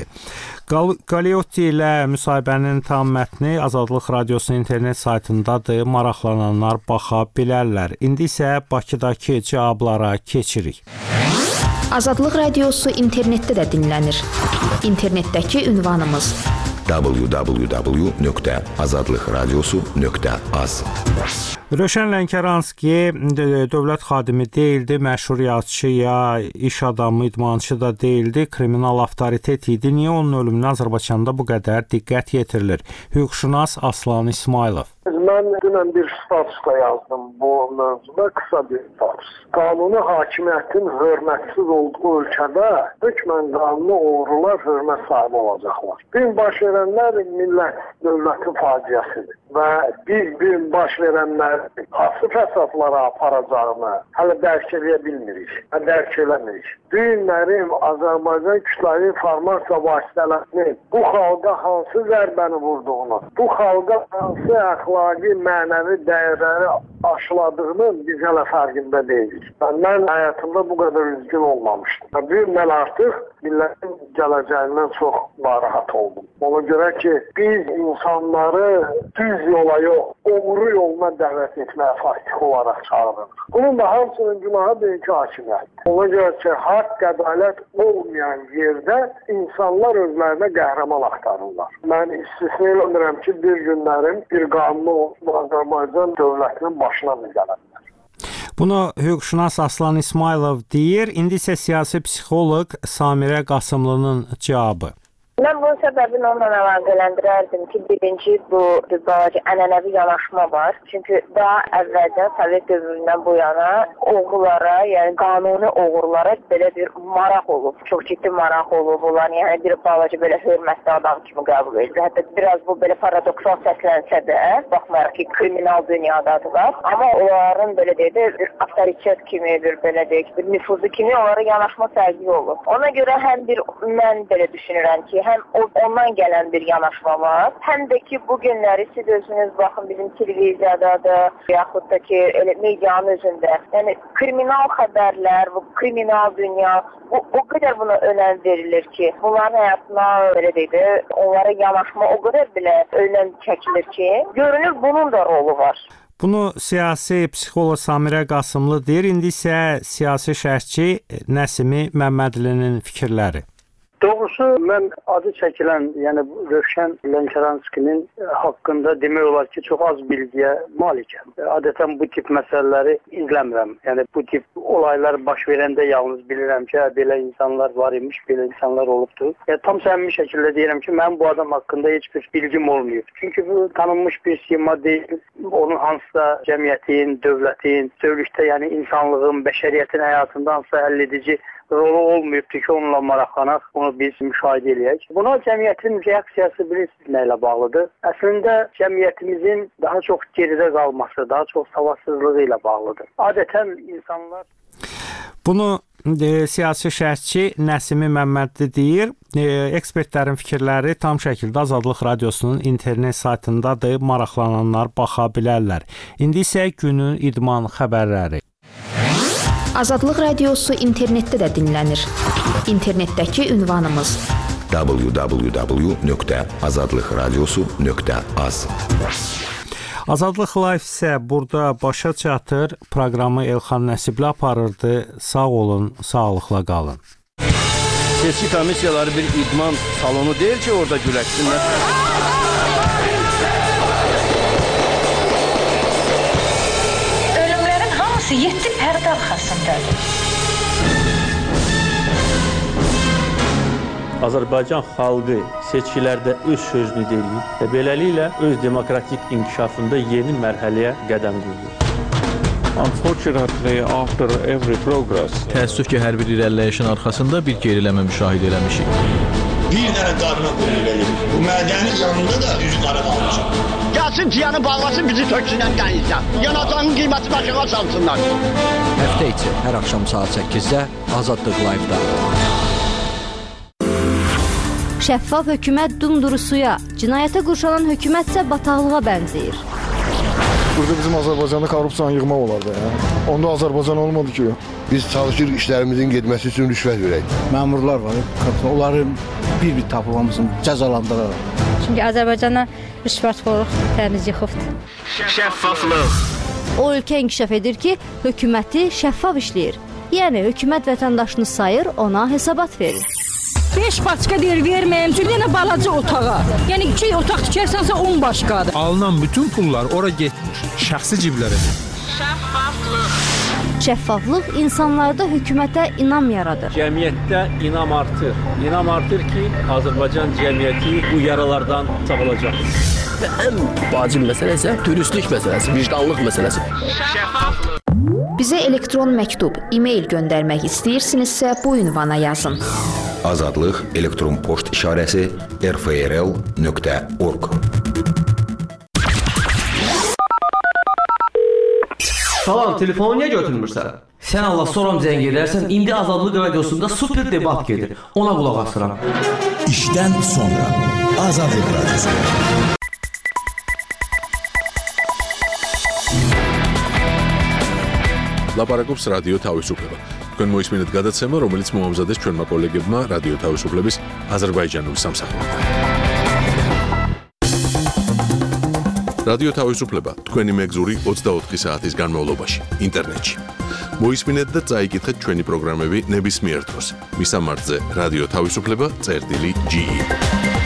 Galiotti ilə müsahibənin tam mətni Azadlıq Radiosunun internet saytındadır. Maraqlananlar baxa bilərlər. İndi isə Bakıdakı cavablara keçirik. Azadlıq Radiosu internetdə də dinlənir. İnternetdəki ünvanımız w w w nöqtə azadlıq radiosu nöqtə az. Röşən Lənkəranski dövlət xadimi deyildi, məşhur yazıçı ya iş adamı, idmançı da deyildi, kriminal avtoritet idi. Niyə onun ölümünə Azərbaycanda bu qədər diqqət yetirilir? Hüquqşünas Aslan İsmailov. Mən dünən bir statusda yazdım bu mövzuda, qısa bir status. Qanuni hakimiyyətin hörmətsiz olduğu ölkədə hökmən qanuni oğrular hörmət sahibi olacaqlar. Bir baş verənlər millət, dövlətin faciəsidir və biz bir baş verənlər hansı fəsadlara aparacağını hələ dərk edə bilmirik, dərk eləmirik. Düyünlərim Azərbaycan kütləvi informasiya vasitələrinin bu xalqa hansı zərbəni vurduğunu, bu xalqa hansı əxlaqi, mənəvi dəyərləri aşıladığının biz hələ fərqində deyilik. Mən həyatımda bu qədər üzgün olmamışdım. Bir mən artıq millətin gələcəyindən çox narahat oldum. Ona görə ki, biz insanları düz yola yox, oğru yoluna dəvət etməyə faktik olaraq çağırırıq. Bunun da hamısının günahı deyil ki, hakimiyyətdir. Ona görə ki, haqq, ədalət olmayan yerdə insanlar özlərinə qəhrəman axtarırlar. Mən istisna eləmirəm ki, bir günlərin bir qanunu Azərbaycan dövlətinin başına mı gələnlər. Bunu hüquqşünas Aslan İsmailov deyir. İndi isə siyasi psixoloq Samirə Qasımlının cavabı. Mən bunun səbəbini onunla əlaqələndirərdim ki, birinci bu balaca ənənəvi yanaşma var. Çünki daha əvvəldən Sovet dövründən bu yana oğrulara, yəni qanuni oğrulara belə bir maraq olub. Çox ciddi maraq olub. Onlar yəni bir balaca belə hörmətli adam kimi qəbul edilir. Hətta biraz bu belə paradoksal səslənsə də, baxmayaraq ki, kriminal dünyadadılar. Amma onların belə deyək də bir avtoritet kimi, bir belə deyək, bir nüfuzu kimi onlara yanaşma sərgi olub. Ona görə həm bir mən belə düşünürəm ki, həm ondan gələn bir yanaşma var, həm də ki, bu günləri siz özünüz baxın, bizim televiziyada da, yaxud da ki, elə medianın özündə, yəni kriminal xəbərlər, bu kriminal dünya, bu, o qədər buna önəm verilir ki, bunların həyatına, belə deyək də, onlara yanaşma o qədər belə önəm çəkilir ki, görünür bunun da rolu var. Bunu siyasi psixoloq Samirə Qasımlı deyir, indi isə siyasi şərhçi Nəsimi Məmmədlinin fikirləri. Doğrusu mən adı çəkilən, yəni Rövşən Lənkəranskinin haqqında demək olar ki, çox az bilgiyə malikəm. Adətən bu tip məsələləri izləmirəm. Yəni bu tip olaylar baş verəndə yalnız bilirəm ki, belə insanlar var imiş, belə insanlar olubdur. Yəni, tam səmimi şəkildə deyirəm ki, mən bu adam haqqında heç bir bilgim olmuyor. Çünki bu tanınmış bir sima deyil. Onun hansısa cəmiyyətin, dövlətin, dövlətdə yəni insanlığın, bəşəriyyətin həyatında hansısa həll edici rolu olmayıbdır ki, onunla maraqlanaq, bunu biz müşahidə eləyək. Buna cəmiyyətin reaksiyası bilirsiniz nə ilə bağlıdır? Əslində cəmiyyətimizin daha çox geridə qalması, daha çox savadsızlığı ilə bağlıdır. Adətən insanlar Bunu e, siyasi şərhçi Nəsimi Məmmədli deyir. E, ekspertlərin fikirləri tam şəkildə Azadlıq Radiosunun internet saytındadır. Maraqlananlar baxa bilərlər. İndi isə günün idman xəbərləri. Azadlıq Radiosu internetdə də dinlənir. İnternetdəki ünvanımız w w w nöqtə azadlıq radiosu nöqtə az. Azadlıq Live isə burada başa çatır. Proqramı Elxan Nəsibli aparırdı. Sağ olun, sağlıqla qalın. Seçki komissiyaları bir idman salonu deyil ki, orada güləşsinlər. Ölümlərin hamısı yeddi pərdə arxasındadır. Azərbaycan xalqı seçkilərdə öz sözünü deyir və beləliklə öz demokratik inkişafında yeni mərhələyə qədəm qoyur. Unfortunately, after every progress, təəssüf ki, hər bir irəliləyişin arxasında bir geriləmə müşahidə eləmişik. Bir dənə qarına qoyur edir. Bu mədənin yanında da üzü qara qalmışıq. Gəlsin ciyanı bağlasın, bizi töksünən qəyizdən. Yanacağının qiyməti başına salsınlar. Həftə içi hər axşam saat səkkizdə Azadlıq Live-da. Şəffaf hökumət dumduru suya, cinayətə qurşanan hökumətsə bataqlığa bənzəyir. Burada bizim Azərbaycanda korrupsiyanı yığmaq olardı. Ya. Onda Azərbaycan olmadı ki. Biz çalışır işlərimizin getməsi üçün rüşvət verək. Məmurlar var, onları bir-bir tapılmamızın cəzalandıraraq. Çünki Azərbaycana rüşvətxorluq təmiz yıxıbdır. Şəffaflıq. O ölkə inkişaf edir ki, hökuməti şəffaf işləyir. Yəni hökumət vətəndaşını sayır, ona hesabat verir. beş başqa deyir verməyəm, çünki yenə balaca otağa. Yəni iki otaq tikərsənsə on başqadır. Alınan bütün pullar ora getmir, şəxsi ciblərə. Şəffaflıq. Şəffaflıq insanlarda hökumətə inam yaradır. Cəmiyyətdə inam artır. İnam artır ki, Azərbaycan cəmiyyəti bu yaralardan sağalacaq. Və ən vacib məsələ isə dürüstlük məsələsi, vicdanlıq məsələsi. Şəffaflıq. Bizə elektron məktub, e-mail göndərmək istəyirsinizsə bu ünvana yazın. Azadlıq elektron poçt işarəsi r f r l nöqtə org. Salam, telefonu niyə götürmürsən? Sən Allah soram zəng edərsən, indi Azadlıq Radiosunda super debat gedir. Ona qulaq asıram. İşdən sonra Azadlıq Radiosu. ლაპარაკობს რადიო თავისუფლება. თქვენ მოისმინეთ გადაცემა, რომელიც მოამზადეს ჩვენმა კოლეგებმა რადიო თავისუფლების აზერბაიჯანული სამსახურიდან. რადიო თავისუფლება თქვენი მეგზური ოცდაოთხი საათის განმავლობაში ინტერნეტში. მოისმინეთ და წაიკითხეთ ჩვენი პროგრამები ნებისმიერ დროს. მისამართზე რადიო თავისუფლება წერტილი ჯი ი.